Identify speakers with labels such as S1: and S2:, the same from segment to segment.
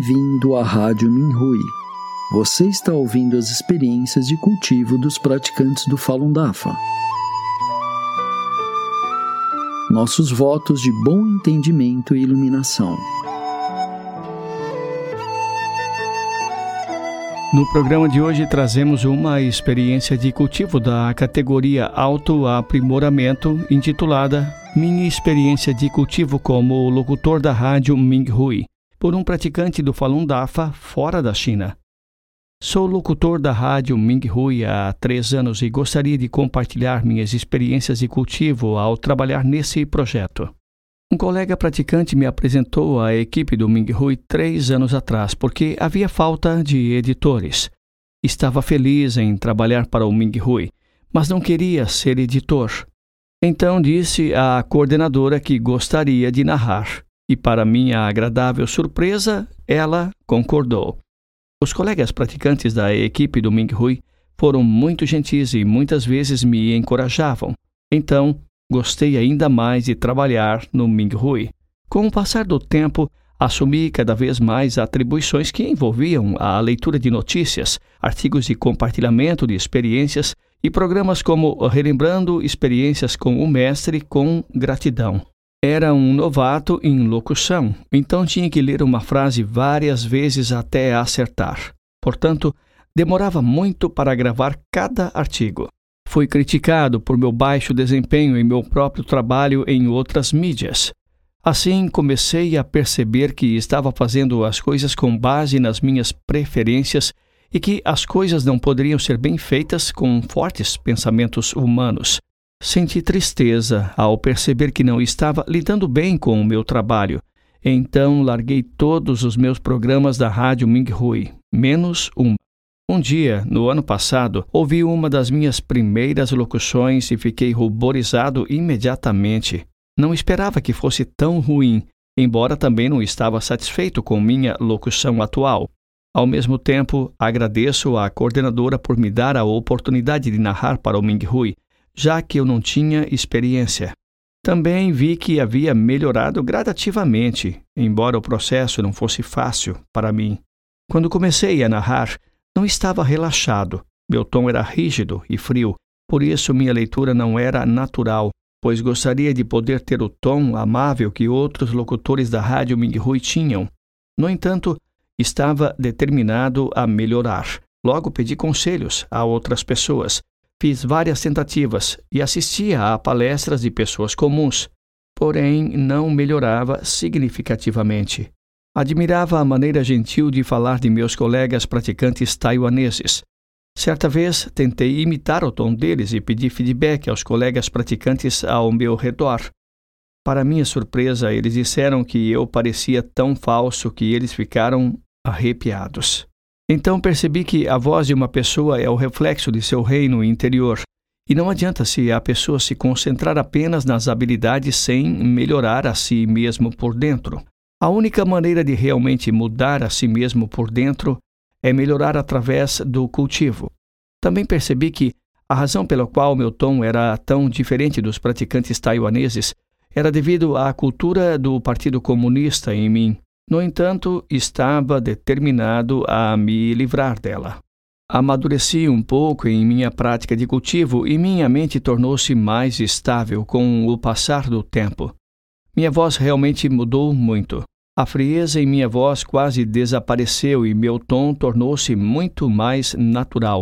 S1: Bem-vindo à Rádio Minhui. Você está ouvindo as experiências de cultivo dos praticantes do Falun Dafa. Nossos votos de bom entendimento e iluminação.
S2: No programa de hoje trazemos uma experiência de cultivo da categoria Autoaprimoramento, intitulada Minha Experiência de Cultivo como Locutor da Rádio Minhui, por um praticante do Falun Dafa fora da China. Sou locutor da Rádio Minhui há 3 anos e gostaria de compartilhar minhas experiências de cultivo ao trabalhar nesse projeto. Um colega praticante me apresentou à equipe do Minhui 3 anos atrás porque havia falta de editores. Estava feliz em trabalhar para o Minhui, mas não queria ser editor. Então disse à coordenadora que gostaria de narrar, e para minha agradável surpresa, ela concordou. Os colegas praticantes da equipe do Minhui foram muito gentis e muitas vezes me encorajavam. Então, gostei ainda mais de trabalhar no Minhui. Com o passar do tempo, assumi cada vez mais atribuições que envolviam a leitura de notícias, artigos de compartilhamento de experiências e programas como Relembrando Experiências com o Mestre com Gratidão. Era um novato em locução, então tinha que ler uma frase várias vezes até acertar. Portanto, demorava muito para gravar cada artigo. Fui criticado por meu baixo desempenho em meu próprio trabalho em outras mídias. Assim, comecei a perceber que estava fazendo as coisas com base nas minhas preferências e que as coisas não poderiam ser bem feitas com fortes pensamentos humanos. Senti tristeza ao perceber que não estava lidando bem com o meu trabalho. Então, larguei todos os meus programas da Rádio Minhui, menos um. Um dia, no ano passado, ouvi uma das minhas primeiras locuções e fiquei ruborizado imediatamente. Não esperava que fosse tão ruim, embora também não estava satisfeito com minha locução atual. Ao mesmo tempo, agradeço à coordenadora por me dar a oportunidade de narrar para o Minhui, já que eu não tinha experiência. Também vi que havia melhorado gradativamente, embora o processo não fosse fácil para mim. Quando comecei a narrar, não estava relaxado. Meu tom era rígido e frio, por isso minha leitura não era natural, pois gostaria de poder ter o tom amável que outros locutores da Rádio Minhui tinham. No entanto, estava determinado a melhorar. Logo pedi conselhos a outras pessoas. Fiz várias tentativas e assistia a palestras de pessoas comuns, porém não melhorava significativamente. Admirava a maneira gentil de falar de meus colegas praticantes taiwaneses. Certa vez, tentei imitar o tom deles e pedi feedback aos colegas praticantes ao meu redor. Para minha surpresa, eles disseram que eu parecia tão falso que eles ficaram arrepiados. Então percebi que a voz de uma pessoa é o reflexo de seu reino interior, e não adianta se a pessoa se concentrar apenas nas habilidades sem melhorar a si mesmo por dentro. A única maneira de realmente mudar a si mesmo por dentro é melhorar através do cultivo. Também percebi que a razão pela qual meu tom era tão diferente dos praticantes taiwaneses era devido à cultura do Partido Comunista em mim. No entanto, estava determinado a me livrar dela. Amadureci um pouco em minha prática de cultivo e minha mente tornou-se mais estável com o passar do tempo. Minha voz realmente mudou muito. A frieza em minha voz quase desapareceu e meu tom tornou-se muito mais natural.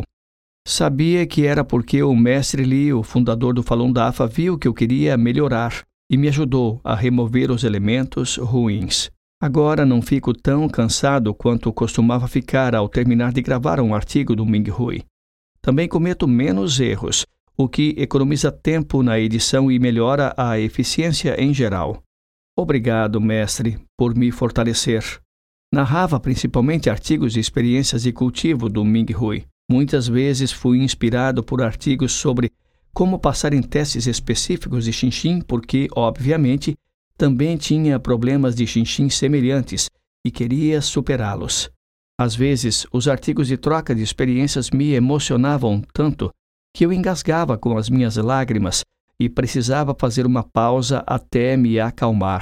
S2: Sabia que era porque o mestre Li, o fundador do Falun Dafa, viu que eu queria melhorar e me ajudou a remover os elementos ruins. Agora não fico tão cansado quanto costumava ficar ao terminar de gravar um artigo do Minhui. Também cometo menos erros, o que economiza tempo na edição e melhora a eficiência em geral. Obrigado, mestre, por me fortalecer. Narrava principalmente artigos de experiências de cultivo do Minhui. Muitas vezes fui inspirado por artigos sobre como passar em testes específicos de Xinxin, porque, obviamente, também tinha problemas de Xinxin semelhantes e queria superá-los. Às vezes, os artigos de troca de experiências me emocionavam tanto que eu engasgava com as minhas lágrimas e precisava fazer uma pausa até me acalmar.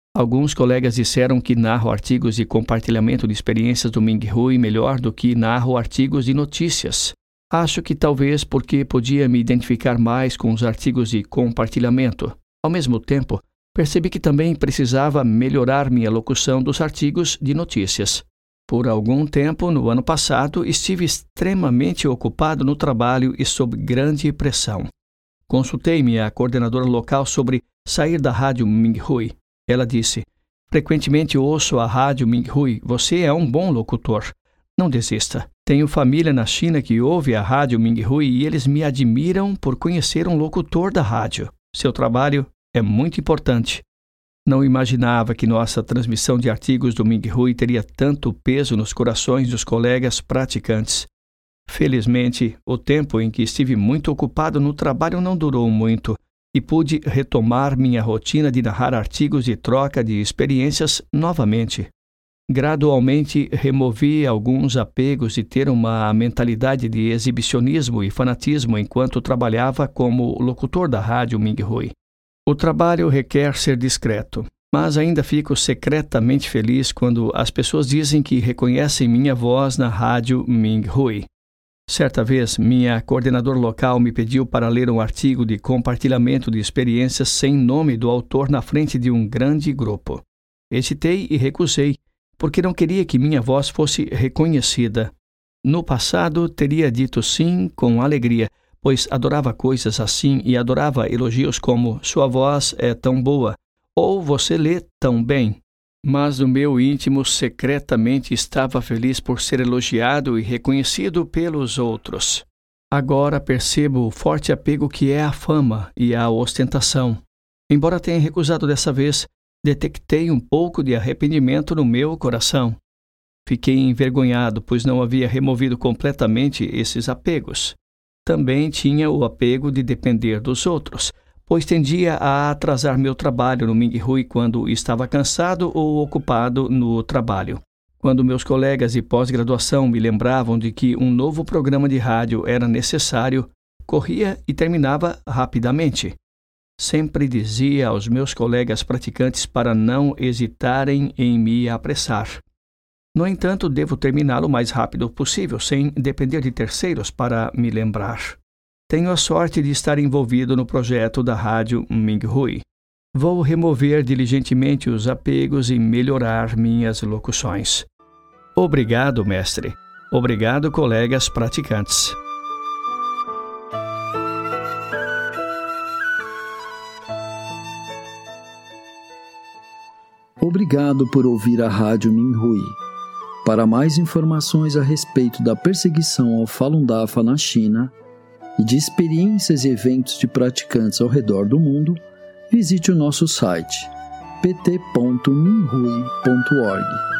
S2: Alguns colegas disseram que narro artigos de compartilhamento de experiências do Minhui melhor do que narro artigos de notícias. Acho que talvez porque podia me identificar mais com os artigos de compartilhamento. Ao mesmo tempo, percebi que também precisava melhorar minha locução dos artigos de notícias. Por algum tempo, no ano passado, estive extremamente ocupado no trabalho e sob grande pressão. Consultei minha coordenadora local sobre sair da rádio Minhui. Ela disse: frequentemente ouço a rádio Minhui. Você é um bom locutor. Não desista. Tenho família na China que ouve a rádio Minhui e eles me admiram por conhecer um locutor da rádio. Seu trabalho é muito importante. Não imaginava que nossa transmissão de artigos do Minhui teria tanto peso nos corações dos colegas praticantes. Felizmente, o tempo em que estive muito ocupado no trabalho não durou muito e pude retomar minha rotina de narrar artigos de troca de experiências novamente. Gradualmente, removi alguns apegos de ter uma mentalidade de exibicionismo e fanatismo enquanto trabalhava como locutor da rádio Minhui. O trabalho requer ser discreto, mas ainda fico secretamente feliz quando as pessoas dizem que reconhecem minha voz na rádio Minhui. Certa vez, minha coordenadora local me pediu para ler um artigo de compartilhamento de experiências sem nome do autor na frente de um grande grupo. Hesitei e recusei, porque não queria que minha voz fosse reconhecida. No passado, teria dito sim com alegria, pois adorava coisas assim e adorava elogios como "sua voz é tão boa" ou "você lê tão bem". Mas no meu íntimo secretamente estava feliz por ser elogiado e reconhecido pelos outros. Agora percebo o forte apego que é a fama e a ostentação. Embora tenha recusado dessa vez, detectei um pouco de arrependimento no meu coração. Fiquei envergonhado, pois não havia removido completamente esses apegos. Também tinha o apego de depender dos outros, pois tendia a atrasar meu trabalho no Minhui quando estava cansado ou ocupado no trabalho. Quando meus colegas de pós-graduação me lembravam de que um novo programa de rádio era necessário, corria e terminava rapidamente. Sempre dizia aos meus colegas praticantes para não hesitarem em me apressar. No entanto, devo terminá-lo o mais rápido possível, sem depender de terceiros para me lembrar. Tenho a sorte de estar envolvido no projeto da rádio Minhui. Vou remover diligentemente os apegos e melhorar minhas locuções. Obrigado, mestre. Obrigado, colegas praticantes.
S1: Obrigado por ouvir a rádio Minhui. Para mais informações a respeito da perseguição ao Falun Dafa na China e de experiências e eventos de praticantes ao redor do mundo, visite o nosso site pt.minhui.org.